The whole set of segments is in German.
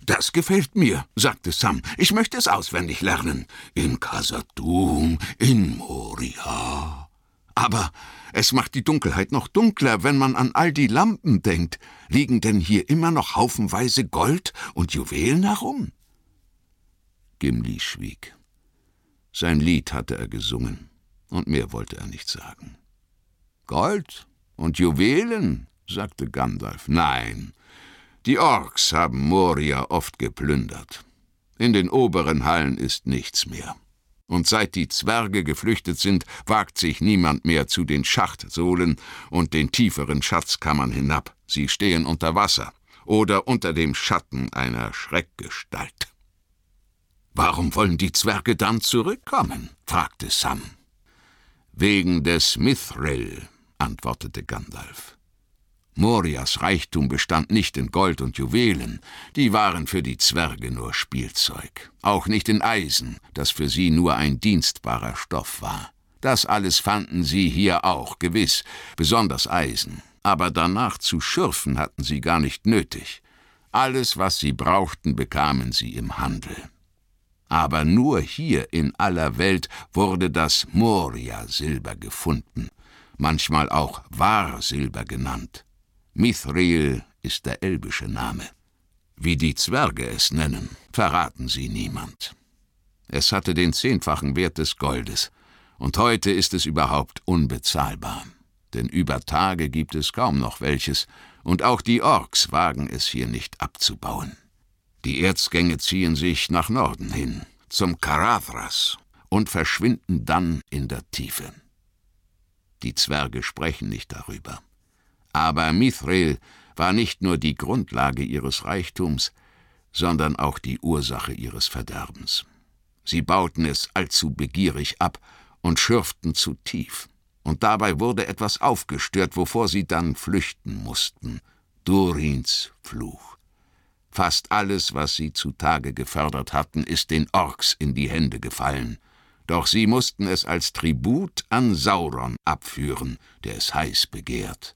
»Das gefällt mir«, sagte Sam. »Ich möchte es auswendig lernen. In Khazad-dûm, in Moria. Aber es macht die Dunkelheit noch dunkler, wenn man an all die Lampen denkt. Liegen denn hier immer noch haufenweise Gold und Juwelen herum?« Gimli schwieg. Sein Lied hatte er gesungen, und mehr wollte er nicht sagen. »Gold und Juwelen«, sagte Gandalf. »Nein, die Orks haben Moria oft geplündert. In den oberen Hallen ist nichts mehr. Und seit die Zwerge geflüchtet sind, wagt sich niemand mehr zu den Schachtsohlen und den tieferen Schatzkammern hinab. Sie stehen unter Wasser oder unter dem Schatten einer Schreckgestalt.« »Warum wollen die Zwerge dann zurückkommen?« fragte Sam. »Wegen des Mithril«, antwortete Gandalf. Morias Reichtum bestand nicht in Gold und Juwelen, die waren für die Zwerge nur Spielzeug. Auch nicht in Eisen, das für sie nur ein dienstbarer Stoff war. Das alles fanden sie hier auch, gewiss, besonders Eisen. Aber danach zu schürfen hatten sie gar nicht nötig. Alles, was sie brauchten, bekamen sie im Handel. Aber nur hier in aller Welt wurde das Moria-Silber gefunden, manchmal auch Wahrsilber genannt. Mithril ist der elbische Name. Wie die Zwerge es nennen, verraten sie niemand. Es hatte den 10-fachen Wert des Goldes, und heute ist es überhaupt unbezahlbar. Denn über Tage gibt es kaum noch welches, und auch die Orks wagen es hier nicht abzubauen. Die Erzgänge ziehen sich nach Norden hin, zum Caradhras, und verschwinden dann in der Tiefe. Die Zwerge sprechen nicht darüber. Aber Mithril war nicht nur die Grundlage ihres Reichtums, sondern auch die Ursache ihres Verderbens. Sie bauten es allzu begierig ab und schürften zu tief. Und dabei wurde etwas aufgestört, wovor sie dann flüchten mussten. Durins Fluch. Fast alles, was sie zutage gefördert hatten, ist den Orks in die Hände gefallen. Doch sie mussten es als Tribut an Sauron abführen, der es heiß begehrt.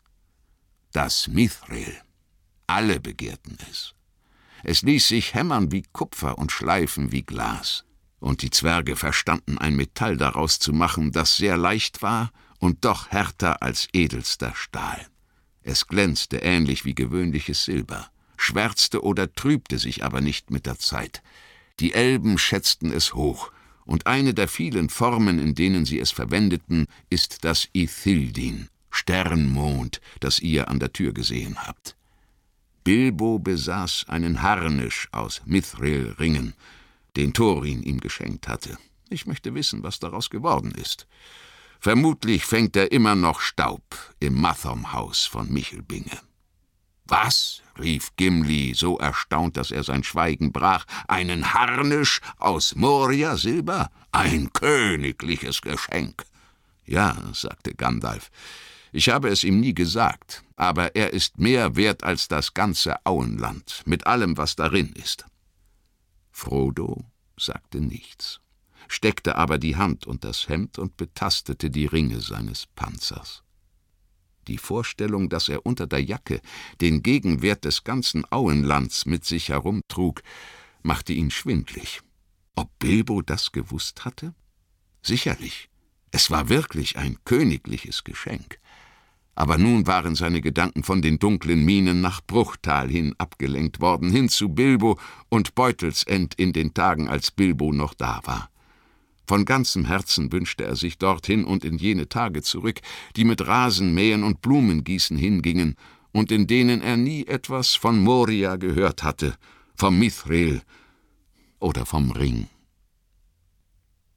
Das Mithril. Alle begehrten es. Es ließ sich hämmern wie Kupfer und schleifen wie Glas. Und die Zwerge verstanden ein Metall daraus zu machen, das sehr leicht war und doch härter als edelster Stahl. Es glänzte ähnlich wie gewöhnliches Silber, schwärzte oder trübte sich aber nicht mit der Zeit. Die Elben schätzten es hoch, und eine der vielen Formen, in denen sie es verwendeten, ist das Ithildin, Sternmond, das ihr an der Tür gesehen habt. Bilbo besaß einen Harnisch aus Mithril-Ringen, den Thorin ihm geschenkt hatte. Ich möchte wissen, was daraus geworden ist. Vermutlich fängt er immer noch Staub im Mathom-Haus von Michelbinge. »Was?« rief Gimli, so erstaunt, dass er sein Schweigen brach. »Einen Harnisch aus Moria-Silber? Ein königliches Geschenk!« »Ja«, sagte Gandalf, »ich habe es ihm nie gesagt, aber er ist mehr wert als das ganze Auenland, mit allem, was darin ist.« Frodo sagte nichts, steckte aber die Hand unter das Hemd und betastete die Ringe seines Panzers. Die Vorstellung, dass er unter der Jacke den Gegenwert des ganzen Auenlands mit sich herumtrug, machte ihn schwindlig. Ob Bilbo das gewusst hatte? Sicherlich, es war wirklich ein königliches Geschenk. Aber nun waren seine Gedanken von den dunklen Minen nach Bruchtal hin abgelenkt worden, hin zu Bilbo und Beutelsend in den Tagen, als Bilbo noch da war. Von ganzem Herzen wünschte er sich dorthin und in jene Tage zurück, die mit Rasenmähen und Blumengießen hingingen und in denen er nie etwas von Moria gehört hatte, vom Mithril oder vom Ring.